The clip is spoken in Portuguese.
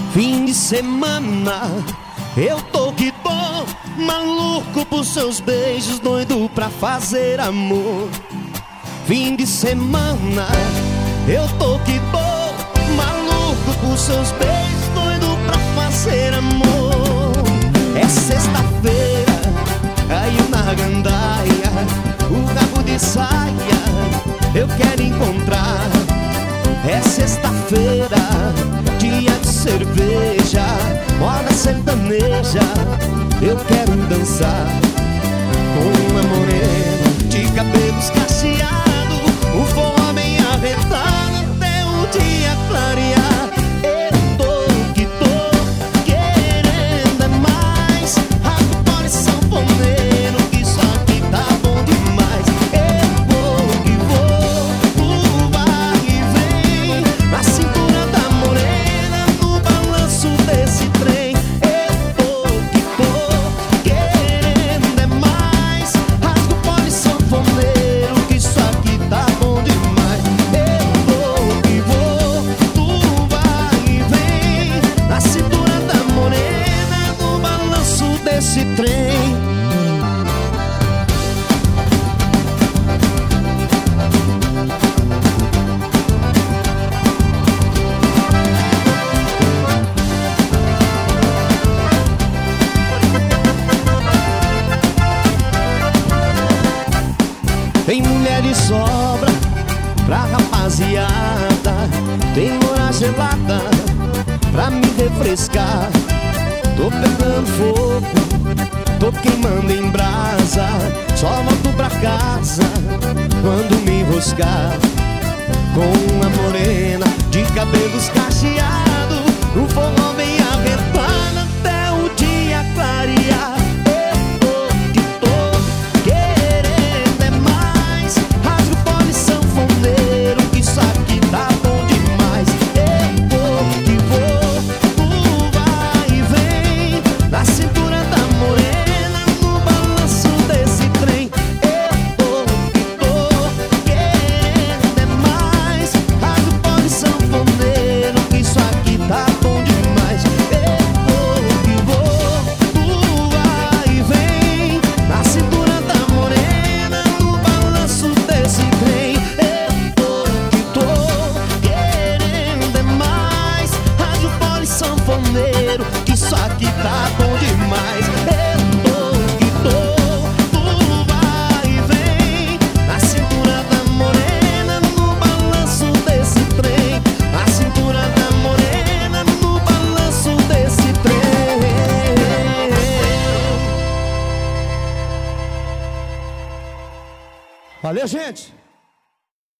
Fim de semana, eu tô que tô maluco por seus beijos, doido pra fazer amor. Fim de semana, eu tô que tô maluco por seus beijos, doido pra fazer amor. É sexta-feira, caiu na gandaia, o rabo de saia eu quero encontrar. É sexta-feira, dia de cerveja, moda sertaneja, eu quero dançar com uma morena de cabelos cacheados, o forró bem arretado até o dia clarear. Eu tô que tô querendo é mais, agora é sanfoneiro, que isso aqui tá bom demais. Eu vou que vou, o vai e vem, na cintura da morena, no balanço desse trem. Eu tô que tô querendo é mais, rasga o pole sanfoneiro, que isso aqui tá bom demais. Eu vou que vou, tu vai e vem, na cintura da morena, no balanço desse trem. Tem mulher de sobra pra rapaziada, tem hora gelada pra me refrescar. Tô pegando fogo, tô queimando em brasa, só volto pra casa quando me enroscar. Com uma morena de cabelos cacheados, o forró bem arretado até o dia clarear. Que isso aqui tá bom demais. Eu tô que tô, tu vai e vem, na cintura da morena, no balanço desse trem. A cintura da morena, no balanço desse trem. Valeu, gente!